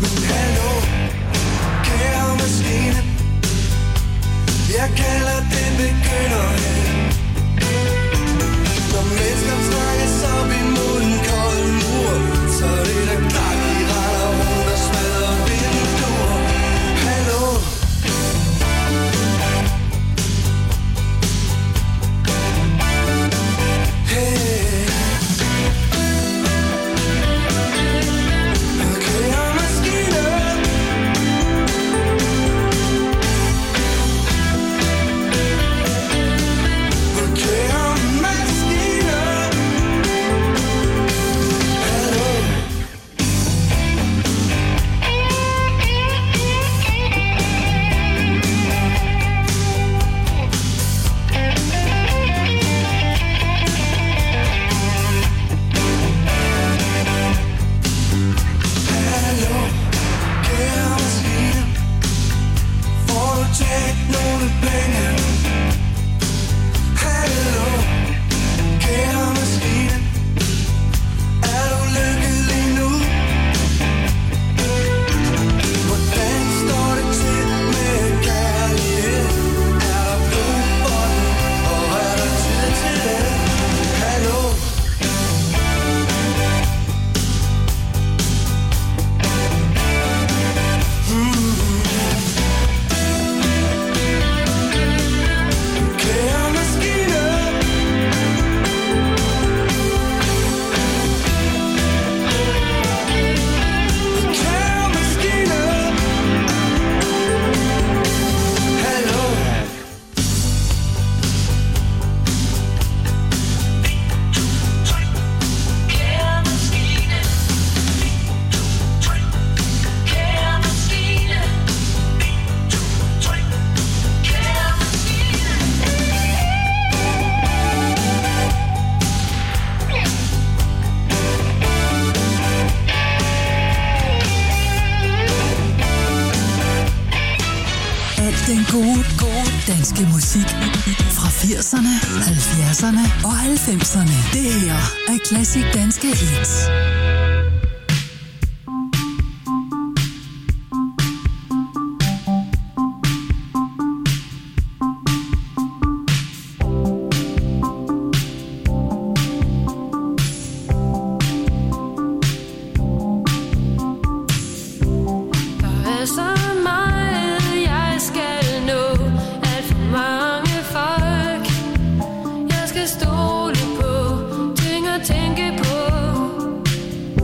Hallo, kære maskine, jeg kalder den begynderhen. Når mennesker trækkes op imod en kold mur, så er det da klart, de retter rundt og smadrer vinduer. Hallo. Danske musik fra 80'erne, 70'erne og 90'erne. Det her er Classic Danske Hits. Stole på, ting at tænke på.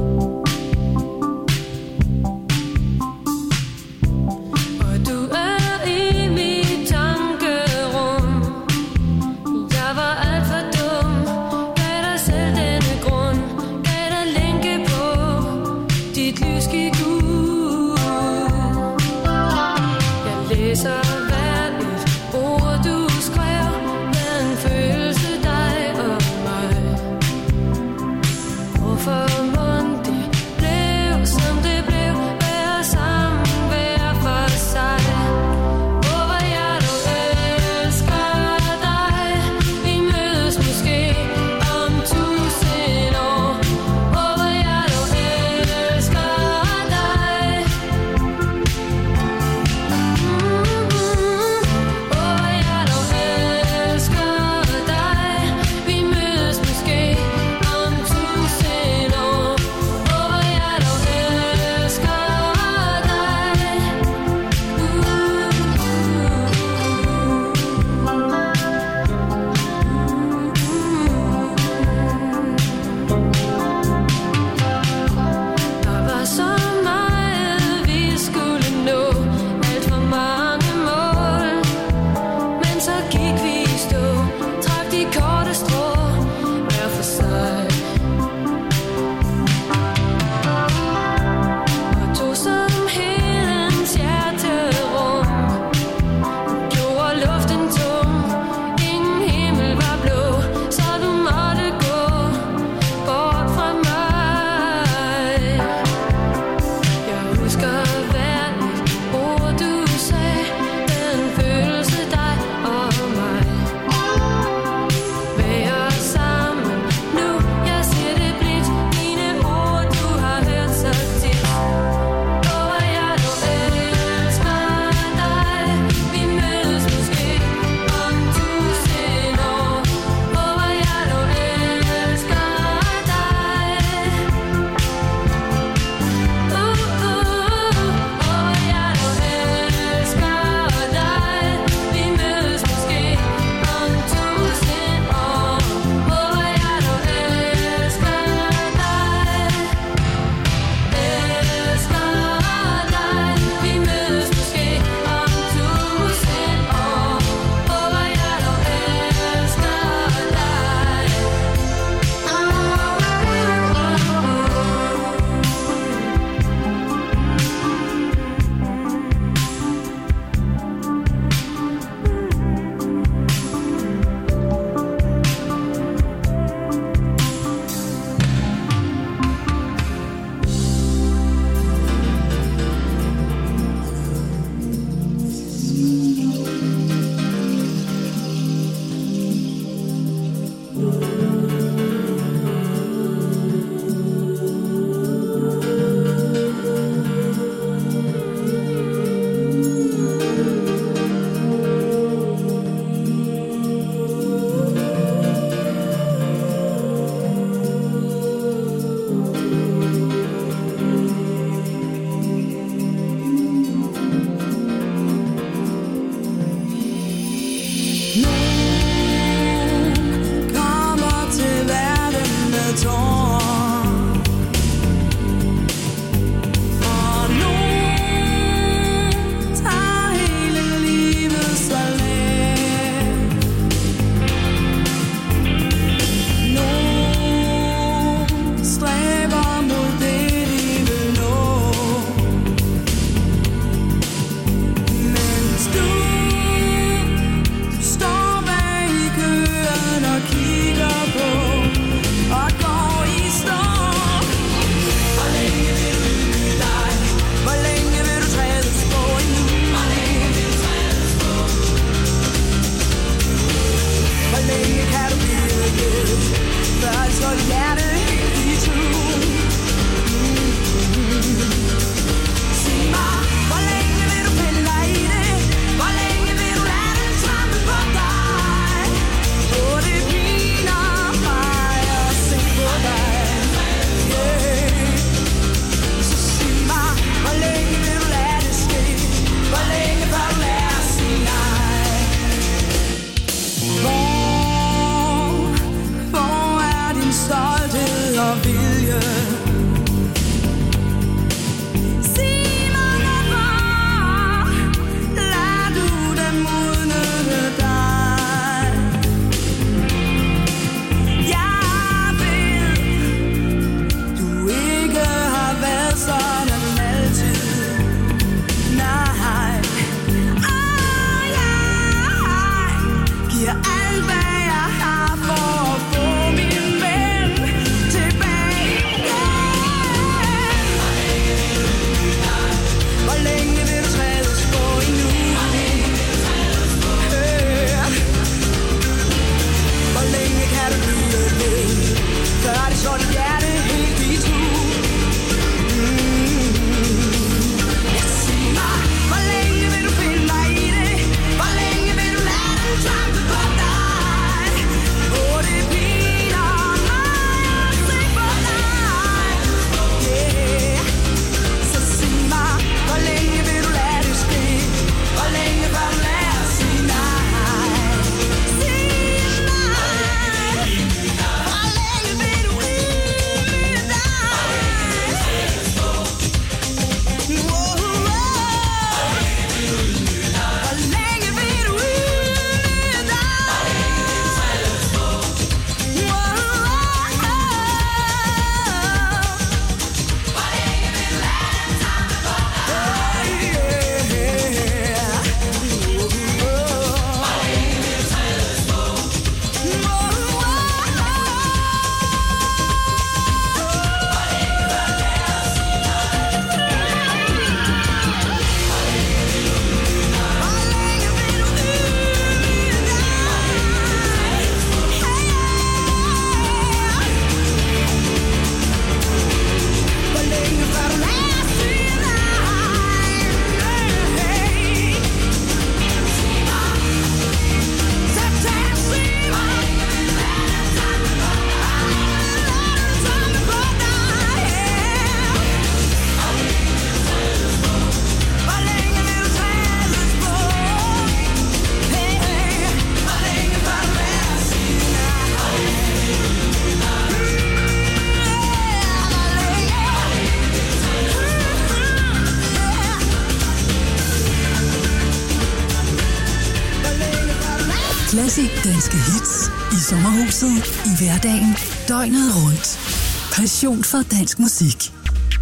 Classic danske hits i sommerhuset, i hverdagen, døgnet rundt. Passion for dansk musik.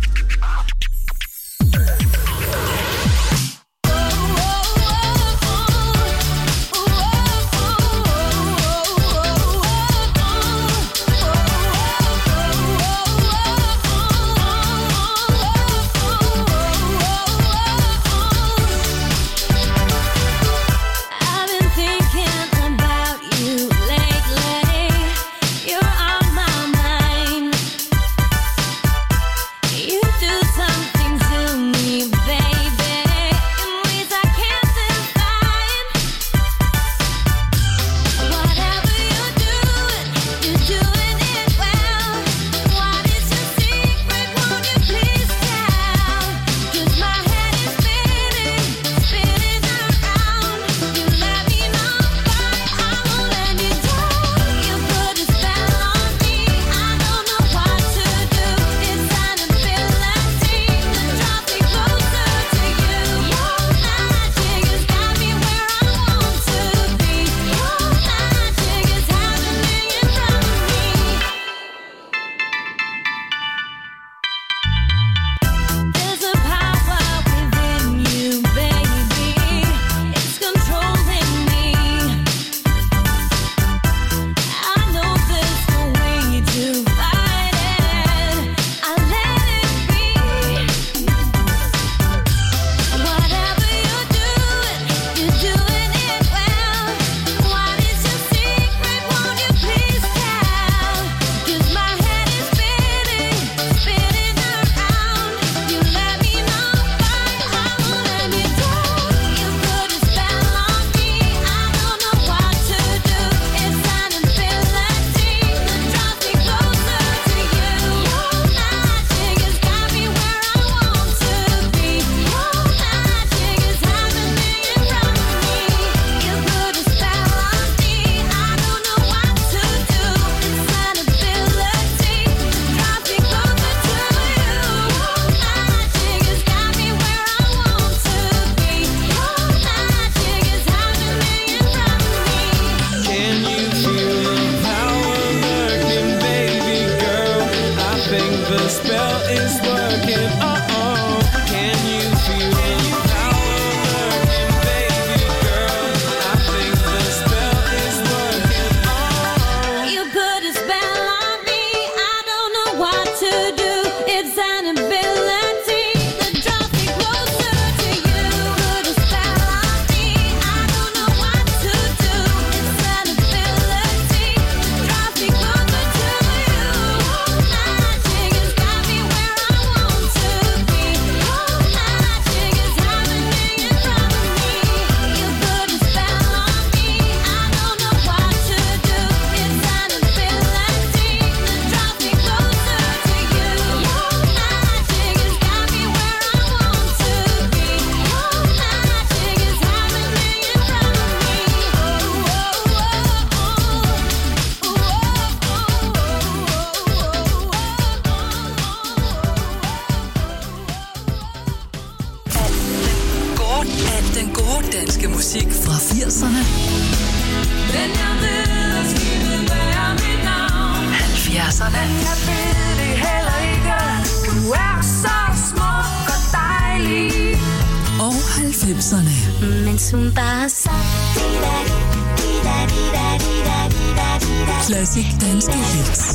Classic danske hits.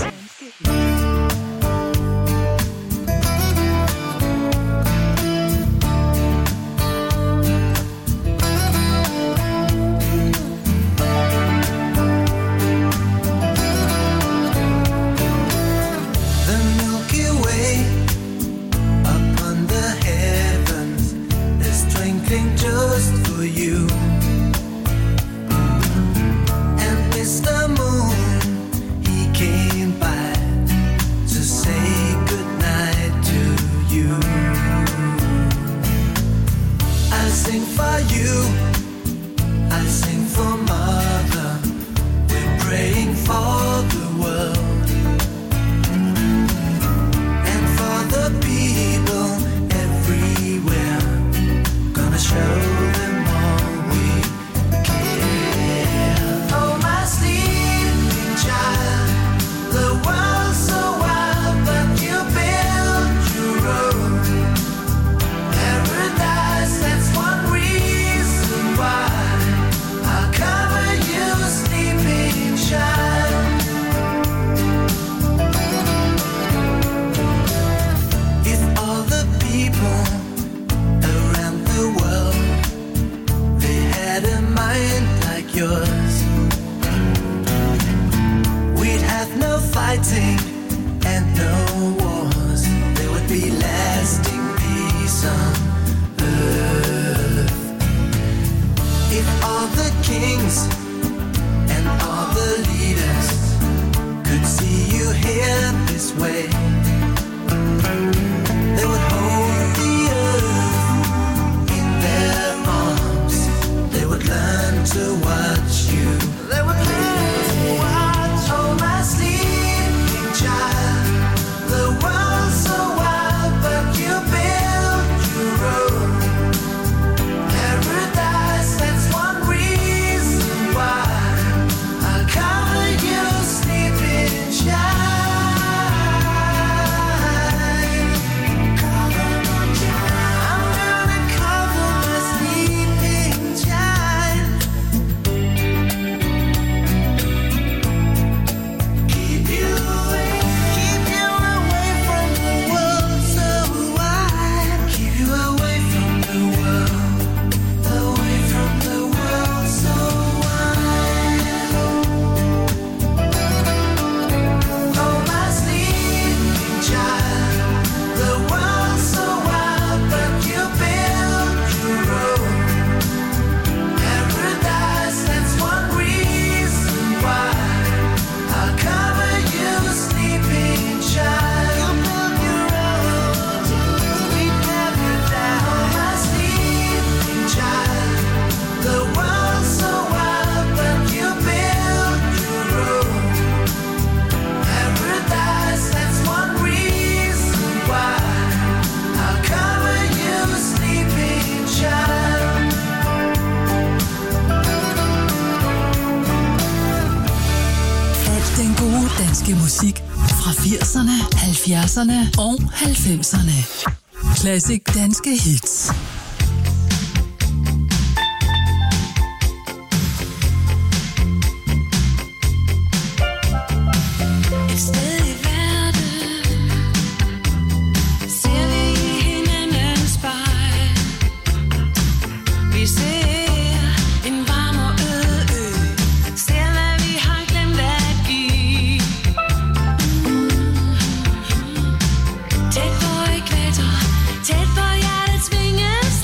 Show them all we care. klassiske musik fra 80'erne, 70'erne og 90'erne. Classic danske hits. Tæt på hjertets vinge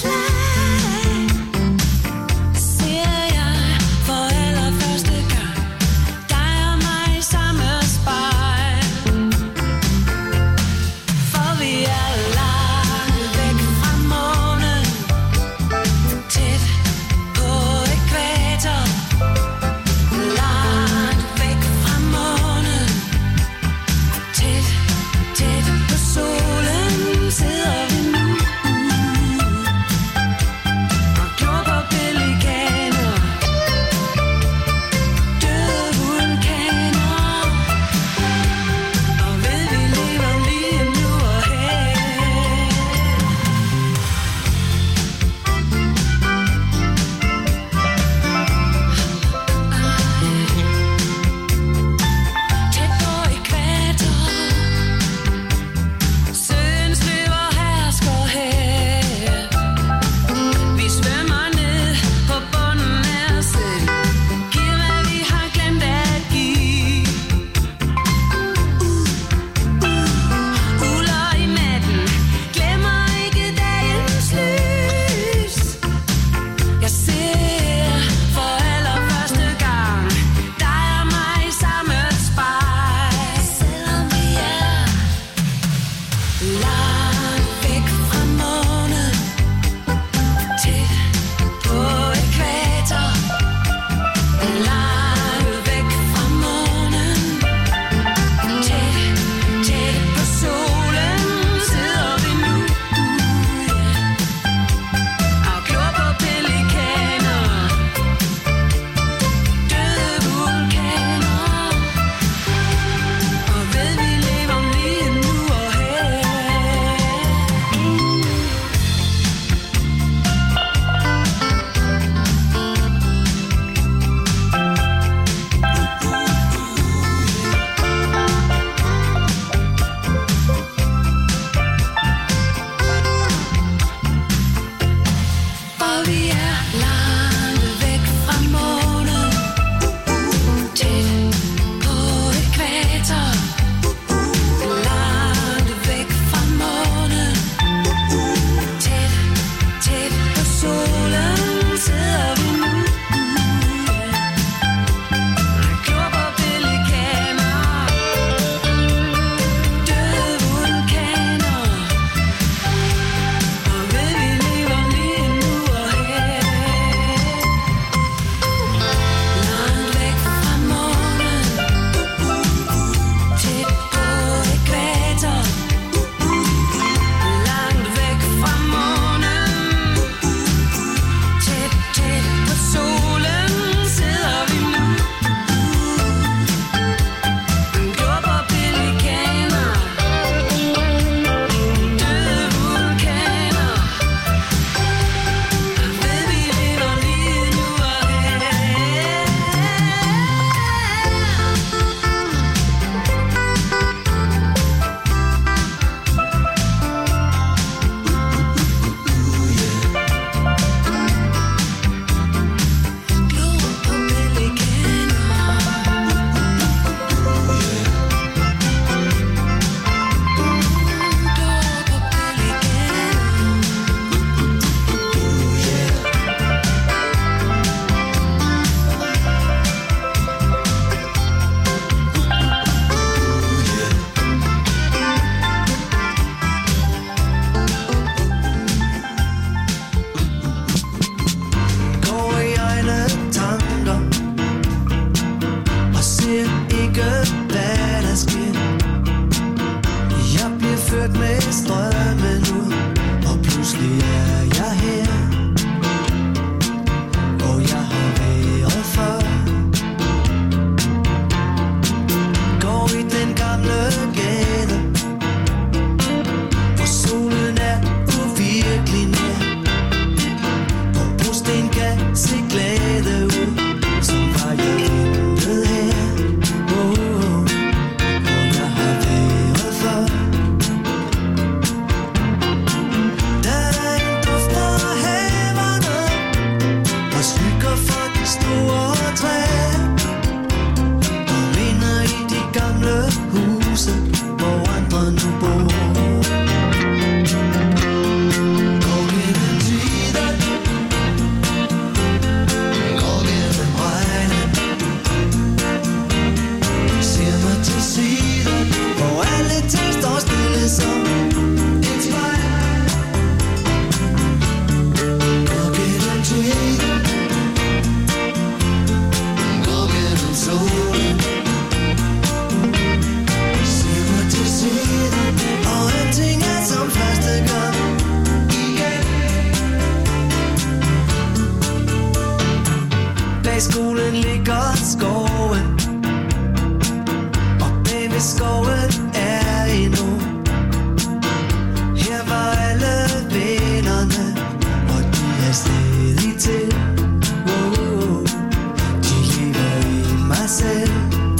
se glade ud, som var jeg ventet her. Hvor jeg har været før. Der er en duft fra haverne og skygger for de store træer og minder i de gamle huse, hvor andre nu bor. Skolen ligger skoven, og bag ved skoven er endnu. Her var alle vennerne, og de er stadig til. De lever i mig selv.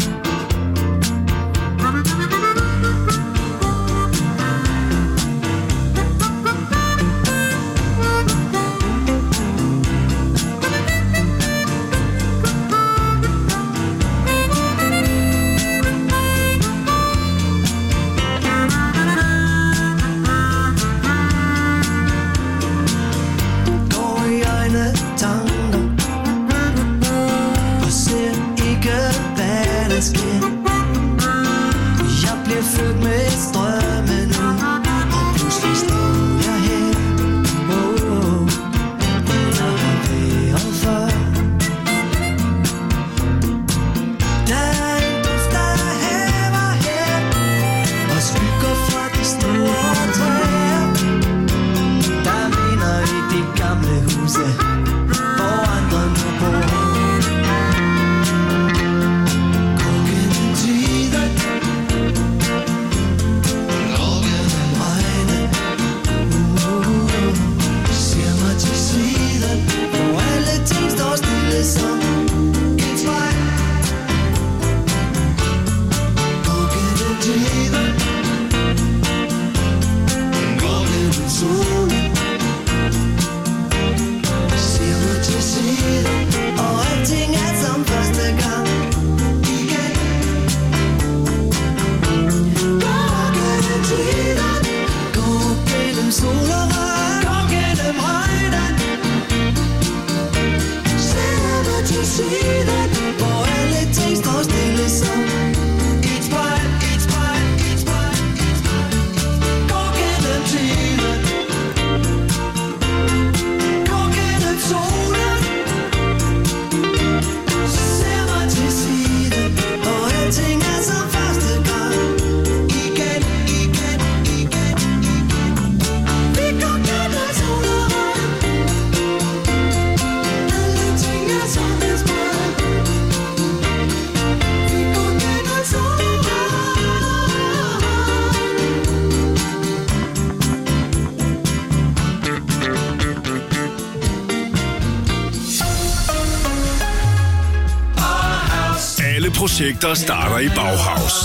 Projekter starter i Bauhaus.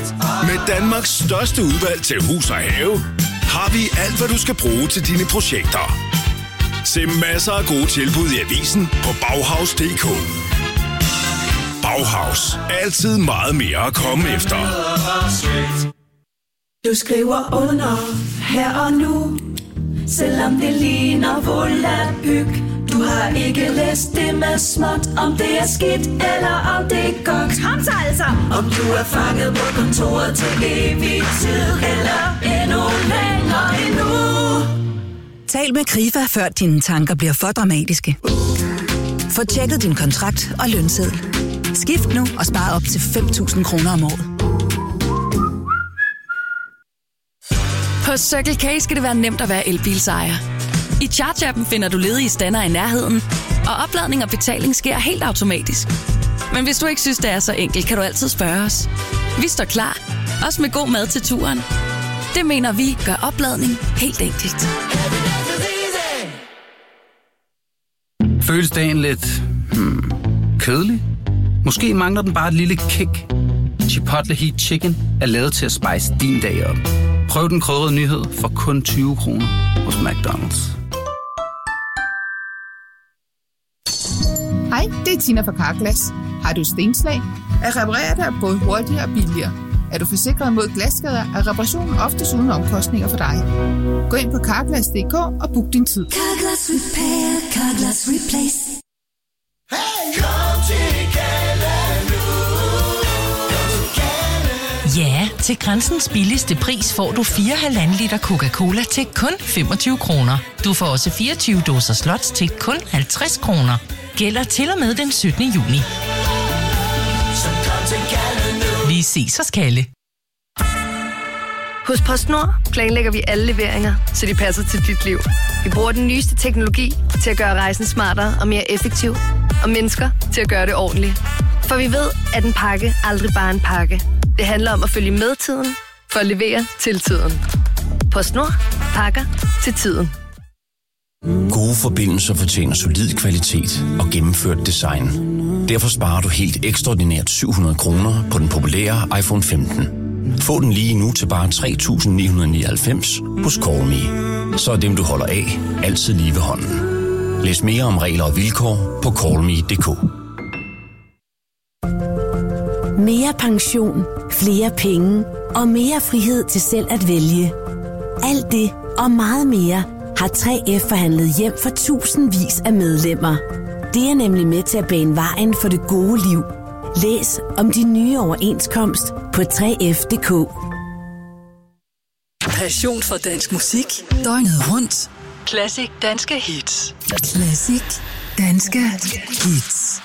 Med Danmarks største udvalg til hus og have, har vi alt, hvad du skal bruge til dine projekter. Se masser af gode tilbud i avisen på Bauhaus.dk. Bauhaus. Altid meget mere at komme efter. Du skriver under her og nu, selvom det ligner volapyk. Du har ikke læst det med småt, om det er skidt eller om det er godt. Kom så altså! Om du er fanget på kontoret til evig tid, eller endnu længere endnu. Tal med Krifa, før dine tanker bliver for dramatiske. Få tjekket din kontrakt og lønseddel. Skift nu og spar op til 5.000 kroner om året. På Circle K skal det være nemt at være elbilsejer. I Charge-appen finder du ledige stander i nærheden, og opladning og betaling sker helt automatisk. Men hvis du ikke synes, det er så enkelt, kan du altid spørge os. Vi står klar, også med god mad til turen. Det mener vi gør opladning helt enkelt. Føles dagen lidt kedelig? Måske mangler den bare et lille kick. Chipotle Heat Chicken er lavet til at spice din dag op. Prøv den krydrede nyhed for kun 20 kroner hos McDonald's. Hej, det er Tina fra Carglass. Har du stenslag? At reparere det er både hurtigere og billigere. Er du forsikret mod glasskader, er reparationen oftest uden omkostninger for dig. Gå ind på Carglass.dk og book din tid. Carglass Repair, Carglass Replace. Hey! Kom til Gala nu. Ja, til Grænsens billigste pris får du 4,5 liter Coca-Cola til kun 25 kroner. Du får også 24 dåser Slots til kun 50 kroner. Gælder til og med den 17. juni. Så kom til Gala nu. Vi ses hos Kalle. Hos PostNord planlægger vi alle leveringer, så de passer til dit liv. Vi bruger den nyeste teknologi til at gøre rejsen smartere og mere effektiv, og mennesker til at gøre det ordentligt. For vi ved, at en pakke aldrig bare er en pakke. Det handler om at følge med tiden, for at levere til tiden. PostNord. Pakker til tiden. Gode forbindelser fortjener solid kvalitet og gennemført design. Derfor sparer du helt ekstraordinært 700 kroner på den populære iPhone 15. Få den lige nu til bare 3.999 hos CallMe. Så er dem, du holder af, altid lige ved hånden. Læs mere om regler og vilkår på callme.dk. Mere pension, flere penge og mere frihed til selv at vælge. Alt det og meget mere har 3F forhandlet hjem for tusindvis af medlemmer. Det er nemlig med til at bane vejen for det gode liv. Læs om de nye overenskomst på 3F.dk. Passion for dansk musik. Døgnet rundt. Classic danske hits. Classic danske hits.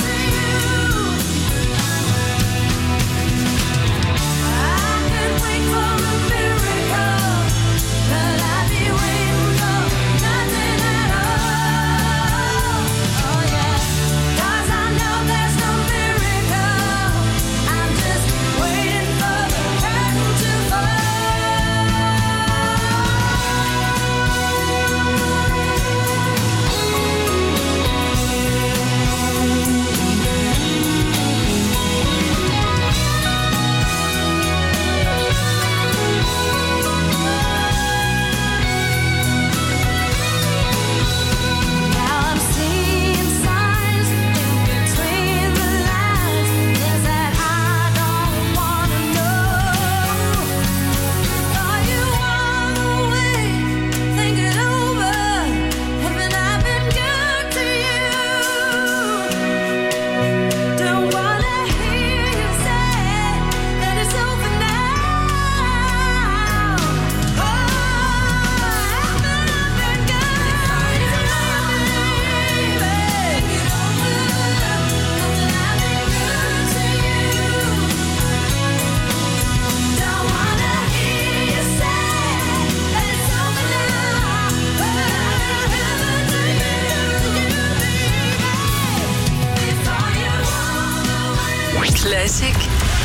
Wait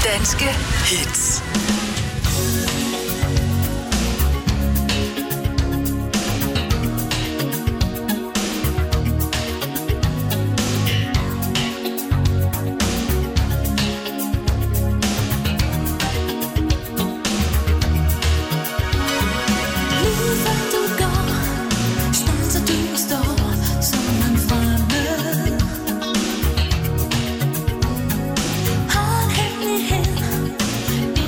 danske hits. Har en hemmelighed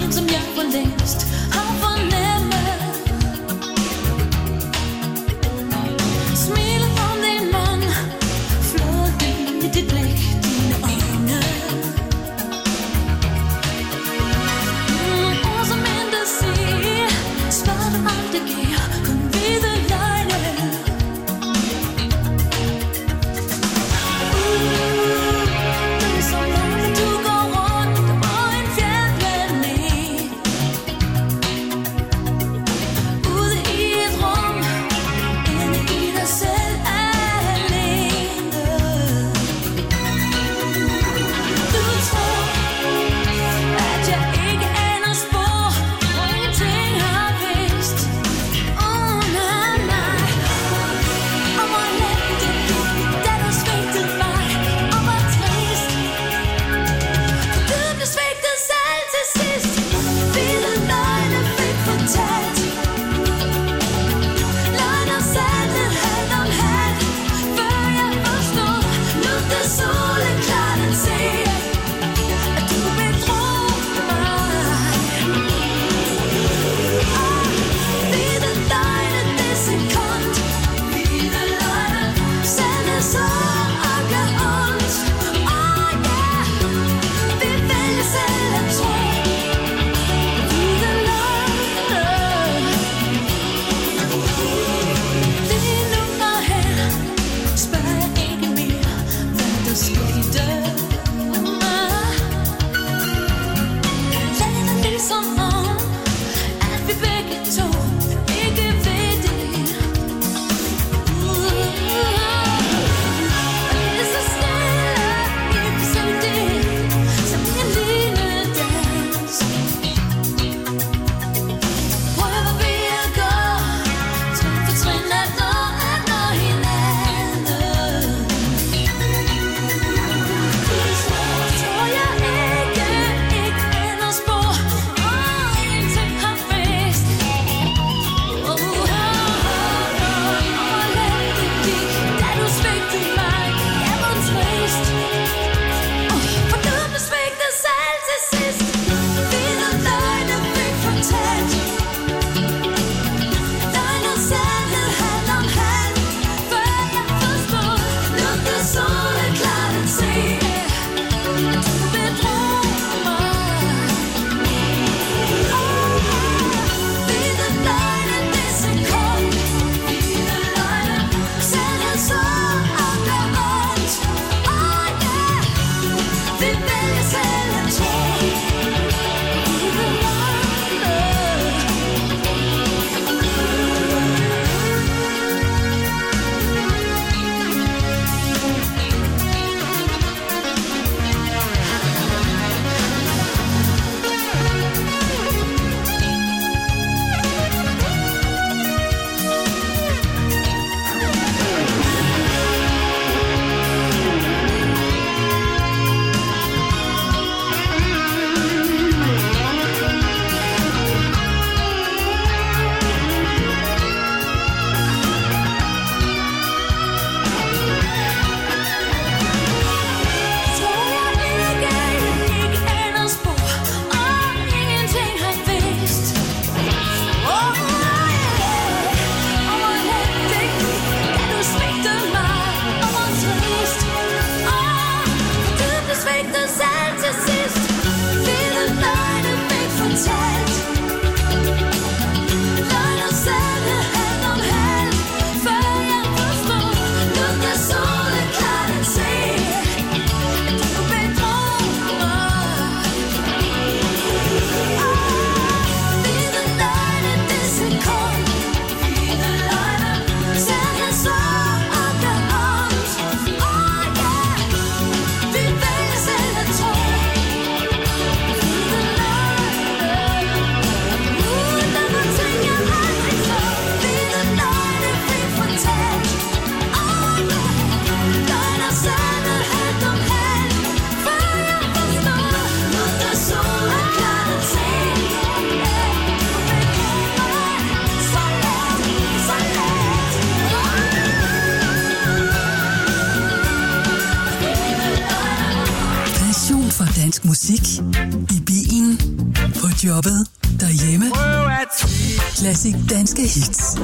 dansk musik. I bilen, på jobbet, derhjemme. Klassisk danske hits.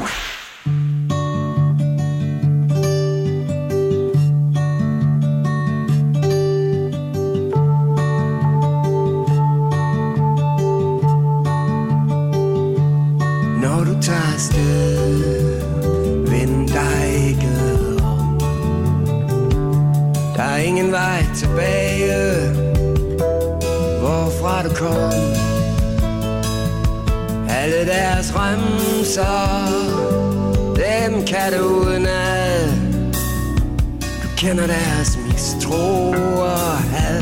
Når du tager afsted, vend dig ikke om. Der er ingen vej tilbage, hvorfra du kom. Alle deres remser, dem kan du udenad. Du kender deres mistro og had.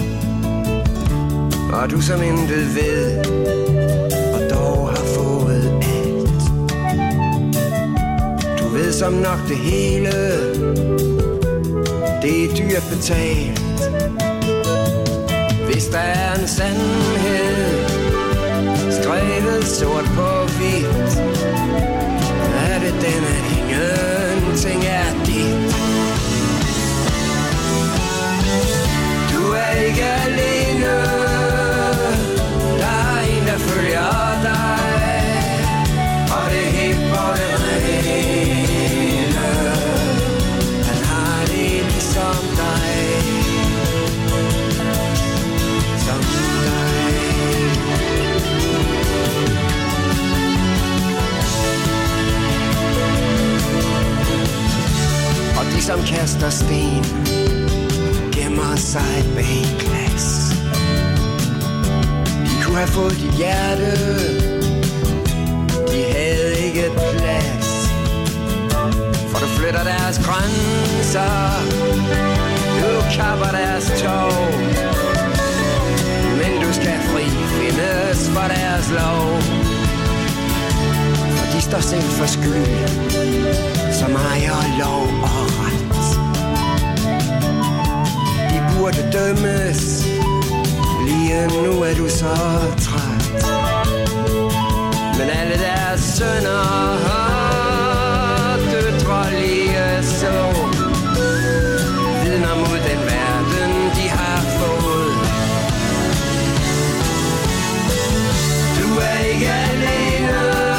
Og du som intet ved, og dog har fået alt. Du ved som nok det hele, det er dyrt betalt. Hvis der er en sandhed, skrevet sort på hvidt, er det den, at ingenting er dit. Du er ikke alene, der er en, der følger dig, og det er helt på det rene. Han har det ligesom dig, som dig. Og de som kaster sten, gemmer sig bag glas. De kunne have fået dit hjerte, de havde ikke plads. For du flytter deres grænser, du kapper deres tog. Men du skal fri findes for deres lov. For de står selv for skyld, som ejer lov og ret. De burde dømmes, lige nu er du så træt. Men alle deres sønner og døtre lige så vidner mod den verden, de har fået. Du er ikke alene,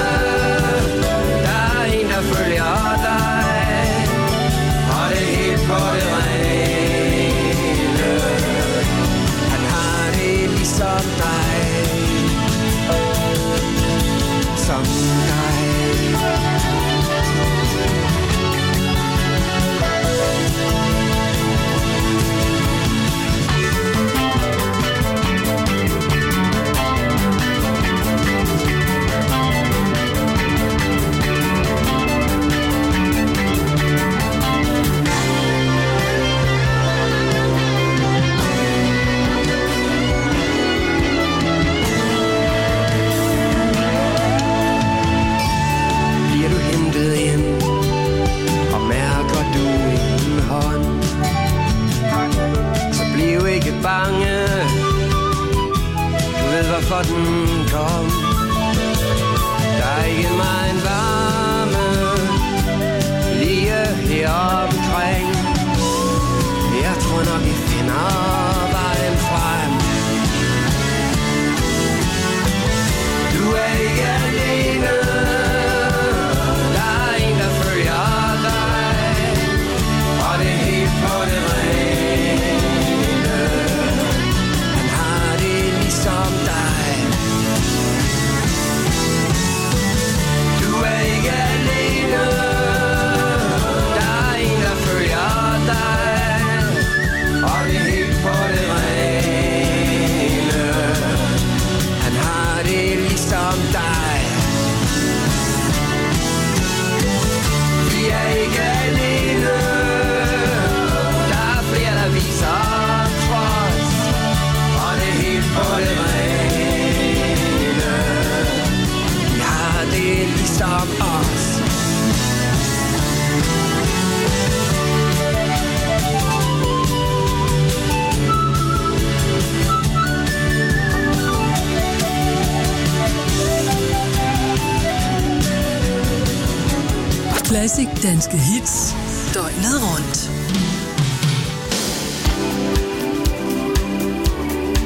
der er en, der følger dig, og det er helt på det rene. Han har det ligesom dig, som dig. Bange, du ved hvorfor den kom. Der er ikke meget varme lige heroppe omkring. Jeg tror nok I finder vejen frem. Du er ikke alene, der er en der følger dig, og det er helt på det rene. Som dig. Du er ikke alene, der er en, der følger dig, og det er helt på det rene. Han har det ligesom dig. Vi er ikke alene, der er flere, der viser trods, og det er helt på det rene. Vi har det ligesom os. Klassisk danske hits. Døgnet rundt.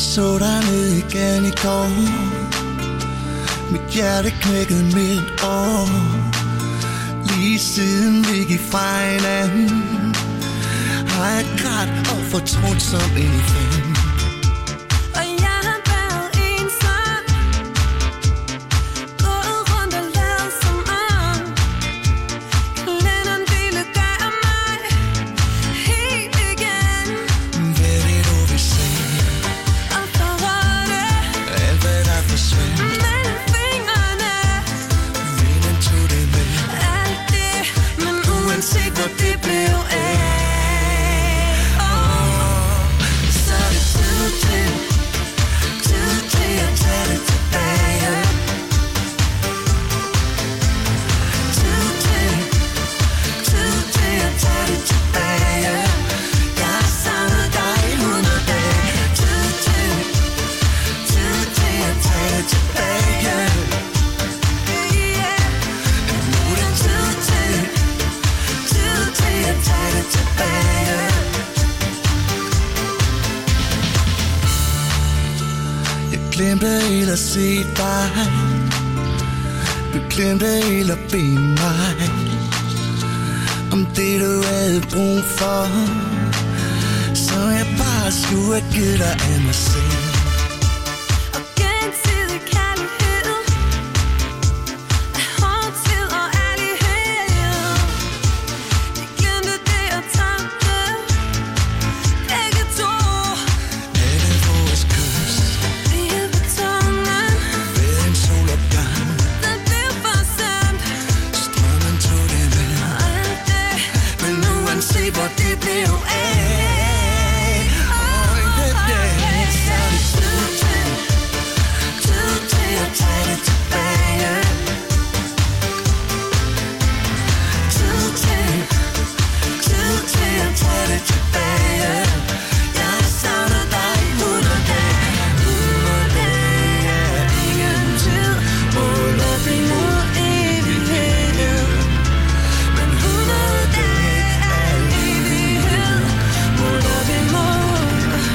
så dig ned igen i går. Mit hjerte knækkede midt år. Lige siden vi gik fra hinanden, har jeg grædt og fortrudt som en fan. Og jeg har været ensom, gået rundt og lavet som om kalenderen ville gøre mig helt igen. Hvad det du vil se? Og forrådte alt hvad der forsvandt mellem fingrene. Vinden tog det med. Alt det, men uanset hvor det blev af, så er det tid til at tage det tilbage. Tid til at tage det tilbage. Jeg har savnet dig i 100 dage. Tid til at tage det tilbage. Nu er det tid til at tage det tilbage. Jeg glemte helt at se dig. Du glemte helt at bede mig om det du havde brug for, så jeg bare skulle have givet dig af mig selv. Og gensidig kærlighed er hårdtid og ærlighed. Vi glemte det og tabte begge to. Alle vores kys Lige på tungen, ved en solopgang. der blev for sandt. Strømmen tog det med. Og alt det, men uanset hvor det blev af, så er det tid til at tage det tilbage. Tid til at tage det tilbage. Jeg har savnet dig i 100 dage. 100 dage er ingen tid. Mål op imod evighed. Men 100 dage er evighed. Mål op imod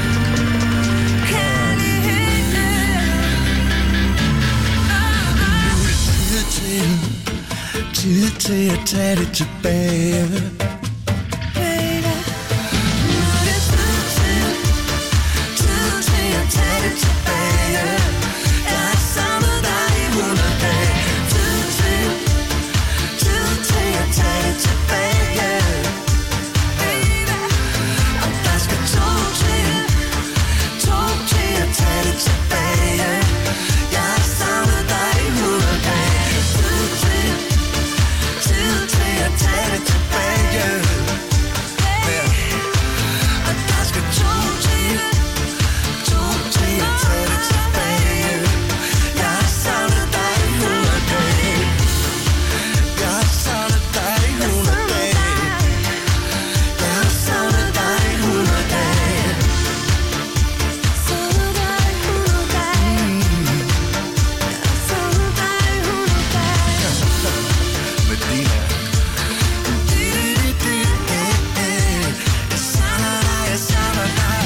kærligheden. Tid til at tage det tilbage. Baby, nu er det tid til at tage det tilbage. Jeg har savnet dig i 100 dage. Tid til at tage det tilbage. Baby, og der skal to til at tage det tilbage. Jeg har savnet dig i 100 dage. Tid til at tage det tilbage. Og der skal to til at tage det tilbage. Jeg har savnet dig i 100 dage. Jeg har savnet dig i 100 dage. Jeg har savnet dig i 100 dage. Savnet dig i 100 dage. Jeg har savnet dig i 100 dage. Med dine Jeg savner dig.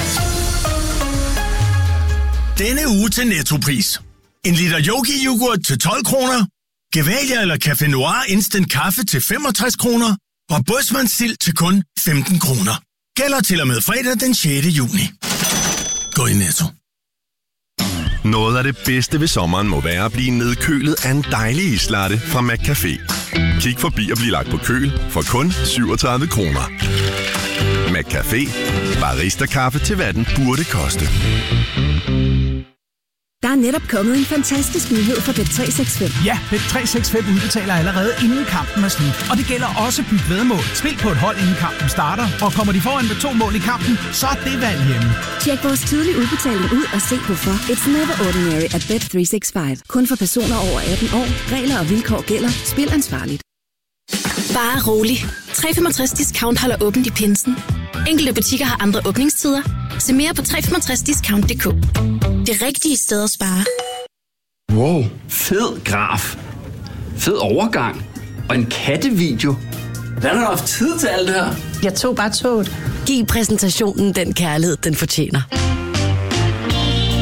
Denne uge til Nettopris. En liter Yogi-yoghurt til 12 kroner. Gevalia eller Café Noir Instant Kaffe til 65 kroner. Og Bådsmandsild til kun 15 kroner. Gælder til og med fredag den 6. juni. Gå i Netto. Noget af det bedste ved sommeren må være at blive nedkølet af en dejlig islatte fra McCafé. Kig forbi og bliv lagt på køl for kun 37 kroner. McCafé. Barista-kaffe til hvad den burde koste. Der er netop kommet en fantastisk nyhed for Bet365. Ja, Bet365 udbetaler allerede inden kampen er slut. Og det gælder også byt væddemål. Spil på et hold inden kampen starter, og kommer de foran med 2 mål i kampen, så er det valg hjemme. Tjek vores tidlige udbetaling ud og se hvorfor. It's never ordinary at Bet365. Kun for personer over 18 år. Regler og vilkår gælder. Spil ansvarligt. Bare rolig. 365 Discount holder åbent i pinsen. Enkelte butikker har andre åbningstider. Se mere på 365discount.dk. Det rigtige sted at spare. Wow, fed graf. Fed overgang. Og en kattevideo. Hvordan har du haft tid til alt det her? Jeg tog bare toget. Giv præsentationen den kærlighed, den fortjener.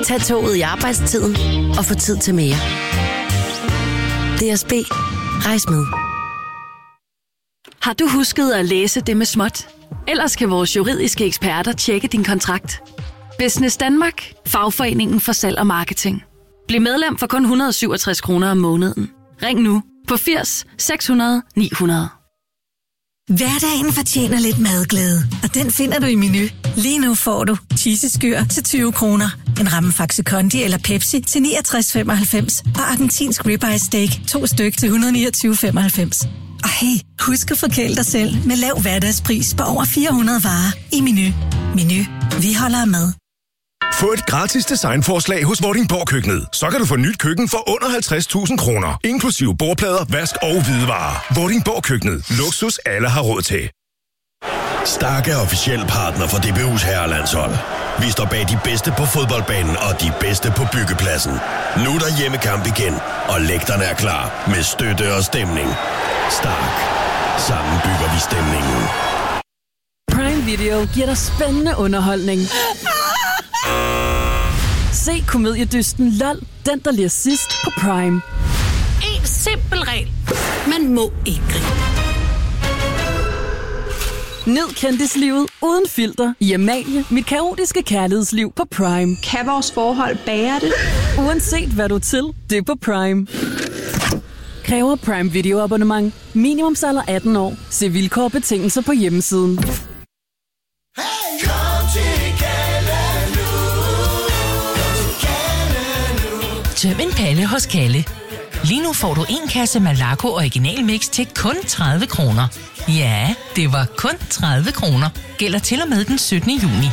Tag toget i arbejdstiden og få tid til mere. DSB. Rejs med. Har du husket at læse det med småt? Ellers kan vores juridiske eksperter tjekke din kontrakt. Business Danmark. Fagforeningen for salg og marketing. Bliv medlem for kun 167 kroner om måneden. Ring nu på 80 600 900. Hverdagen fortjener lidt madglæde, og den finder du i Menu. Lige nu får du cheeseskyr til 20 kroner, en ramme Faxe Kondi eller Pepsi til 69,95 og argentinsk ribeye steak 2 styk til 129,95. Og hey, husk at forkæle dig selv med lav hverdagspris på over 400 varer i Menu. Menu. Vi holder af mad. Få et gratis designforslag hos Vordingborg Køkkenet. Så kan du få nyt køkken for under 50.000 kroner. Inklusive bordplader, vask og hvidevarer. Vordingborg Køkkenet. Luksus alle har råd til. Stark er officiel partner for DBU's herrelandshold. Vi står bag de bedste på fodboldbanen og de bedste på byggepladsen. Nu er der hjemmekamp igen, og lægterne er klar med støtte og stemning. Stark. Sammen bygger vi stemningen. Prime Video giver dig spændende underholdning. Se komediedysten LOL, den der ler sidst på Prime. En simpel regel. Man må ikke grine. Nyd kendislivet uden filter i Amalie, mit kaotiske kærlighedsliv på Prime. Kan vores forhold bære det? Uanset hvad du er til, det er på Prime. Kræver Prime Video abonnement. Minimumsalder 18 år. Se vilkår og betingelser på hjemmesiden. Tøm en palle hos Kalle. Lige nu får du en kasse Malaco Original Mix til kun 30 kroner. Ja, det var kun 30 kroner. Gælder til og med den 17. juni.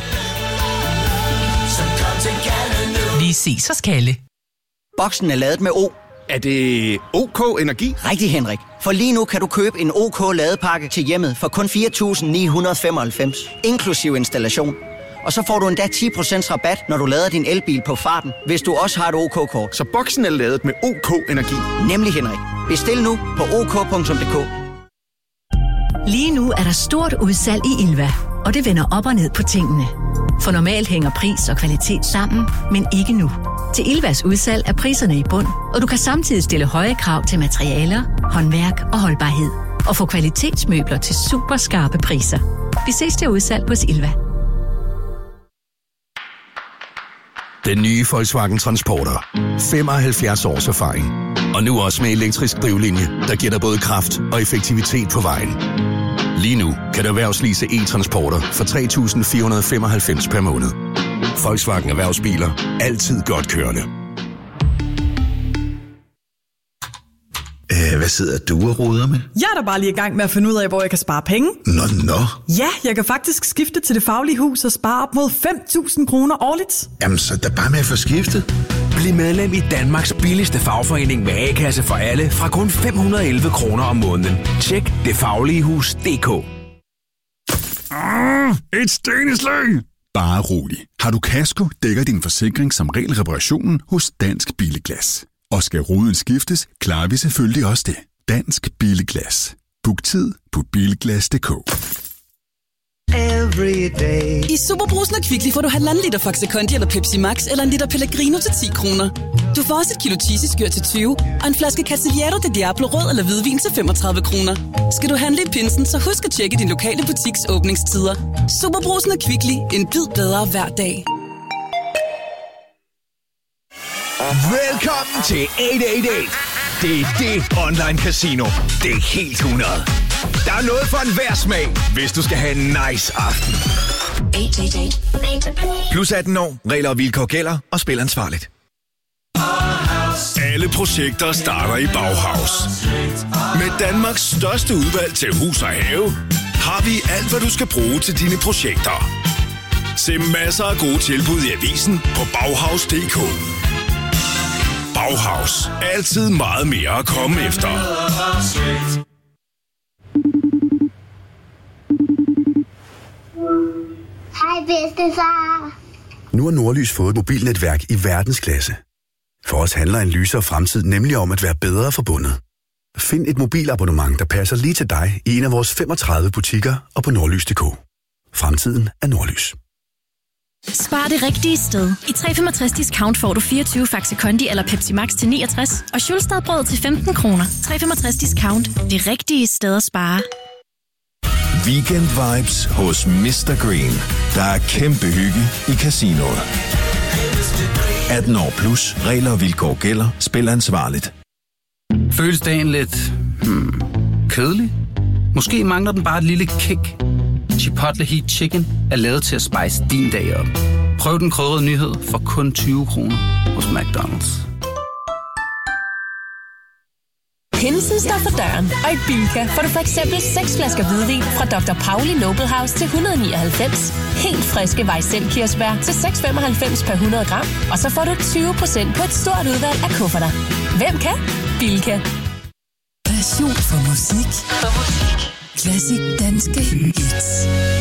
Vi ses hos Kalle. Boksen er ladet med O. Er det OK Energi? Rigtig, Henrik. For lige nu kan du købe en OK ladepakke til hjemmet for kun 4.995, inklusiv installation. Og så får du endda 10% rabat, når du lader din elbil på farten, hvis du også har et OK-kort. Så boksen er ladet med OK Energi? Nemlig, Henrik. Bestil nu på ok.dk. Lige nu er der stort udsalg i Ilva, og det vender op og ned på tingene. For normalt hænger pris og kvalitet sammen, men ikke nu. Til Ilvas udsalg er priserne i bund, og du kan samtidig stille høje krav til materialer, håndværk og holdbarhed. Og få kvalitetsmøbler til super skarpe priser. Vi ses til udsalg hos Ilva. Den nye Volkswagen Transporter. 75 års erfaring. Og nu også med elektrisk drivlinje, der giver dig både kraft og effektivitet på vejen. Lige nu kan du erhvervslease e-transporter for 3.495 per måned. Volkswagen Erhvervsbiler. Altid godt kørende. Hvad sidder du og roder med? Jeg er da bare lige i gang med at finde ud af, hvor jeg kan spare penge. Nå. Ja, jeg kan faktisk skifte til Det Faglige Hus og spare op mod 5.000 kroner årligt. Jamen, så er bare med at få skiftet. Bliv medlem i Danmarks billigste fagforening med A-kasse for alle fra kun 511 kroner om måneden. Tjek detfagligehus.dk. Et steneslag! Bare rolig. Har du kasko, dækker din forsikring som regel reparationen hos Dansk Bilglas. Og skal ruden skiftes, klarer vi selvfølgelig også det. Dansk Bilglas. Book tid på bilglas.dk. I Superbrugsen og Kvickly får du 1,5 liter Faxe Kondi eller Pepsi Max eller en liter Pellegrino til 10 kroner. Du får også et kilo cheeseskyr til 20 og en flaske Casillero de Diablo rød eller hvidvin til 35 kroner. Skal du handle i pinsen, så husk at tjekke din lokale butiks åbningstider. Superbrugsen og Kvickly. En bid bedre hver dag. Velkommen til 888. Det er det online casino. Det er helt 100. Der er noget for enhver smag, hvis du skal have en nice aften. 888. Plus 18 år. Regler og vilkår gælder, og spil ansvarligt. Alle projekter starter i Bauhaus. Med Danmarks største udvalg til hus og have, har vi alt, hvad du skal bruge til dine projekter. Se masser af gode tilbud i avisen på Bauhaus.dk. Bauhaus. Altid meget mere at komme efter. Hej bedstefar. Nu har Nordlys fået et mobilnetværk i verdensklasse. For os handler en lysere fremtid nemlig om at være bedre forbundet. Find et mobilabonnement, der passer lige til dig i en af vores 35 butikker og på nordlys.dk. Fremtiden er Nordlys. Spar det rigtige sted. I 365 discount får du 24 Faxe Kondi eller Pepsi Max til 69, og Schulstad-brød til 15 kroner. 365 discount. Det rigtige sted at spare. Weekend vibes hos Mr. Green. Der er kæmpe hygge i casinoet. 18 år plus. Regler og vilkår gælder. Spil ansvarligt. Føles dagen lidt kedelig? Måske mangler den bare et lille kick. Chipotle Heat Chicken er lavet til at spice din dag op. Prøv den krydrede nyhed for kun 20 kroner hos McDonald's. Pinsen står for døren, og i Bilka får du for eksempel 6 flasker hvidvin fra Dr. Pauli Noble House til 199. Helt friske Weissel-kirsebær til 6,95 per 100 gram. Og så får du 20% på et stort udvalg af kufferter. Hvem kan? Bilka. Passion for musik. Klassik danske hits.